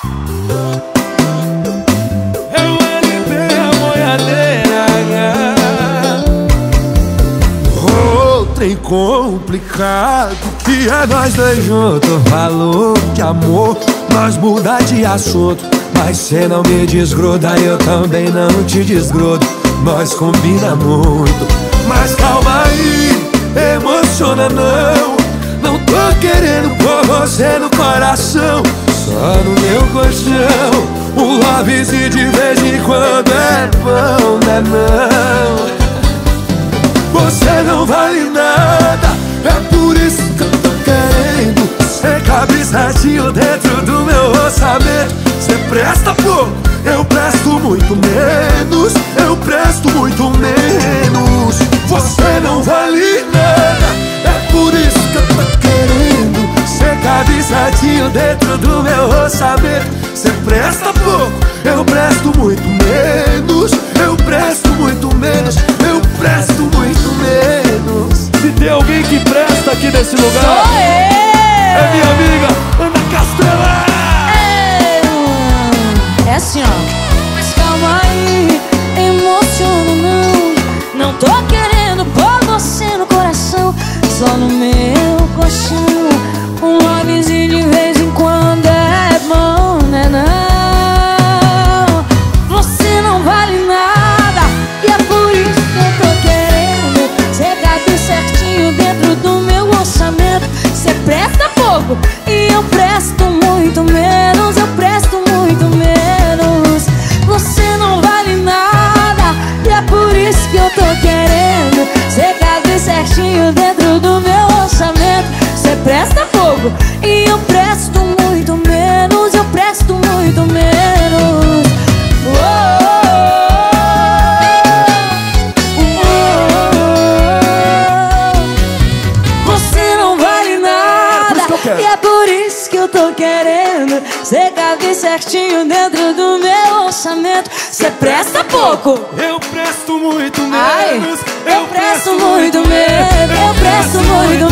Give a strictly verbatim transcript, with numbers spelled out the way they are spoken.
É o L P, a boiadeira. Oh, trem complicado que é nós dois juntos. Falou que amor, nós muda de assunto, mas cê não me desgruda, eu também não te desgrudo. Nós combina muito, mas calma aí, emociona não. Não tô querendo pôr você no coração, só no meu colchão. Um lovezinho de vez em quando é bom, né não? Você não vale nada, é por isso que eu tô querendo. Cê cabe certinho dentro do meu orçamento. Cê presta pouco, eu presto muito menos. Eu presto muito menos. Você não vale nada, é por isso que eu tô querendo. Cê cabe certinho dentro do meu orçamento. Cê presta pouco, eu presto muito menos. Eu presto muito menos. Eu presto muito menos. Se tem alguém que presta aqui nesse lugar, sou eu. É minha amiga Ana Castela. É, é assim, ó. Mas calma aí, emociona não. Não tô querendo pôr você no coração, só no meu colchão. Um lovezinho de vez em quando é bom, né não? Você não vale nada, e é por isso que eu tô querendo. Cê cabe certinho dentro do meu orçamento. Cê presta pouco e eu presto muito menos. Eu presto muito menos. Você não vale nada, e é por isso que eu tô querendo. Cê cabe certinho dentro do meu orçamento. Cê presta pouco e eu presto muito menos. Eu presto muito menos. Oh, você não vale nada, e é por isso que eu tô querendo. Cê cabe certinho dentro do meu orçamento. Cê presta pouco, eu presto muito menos. ai, eu presto muito menos. Eu presto muito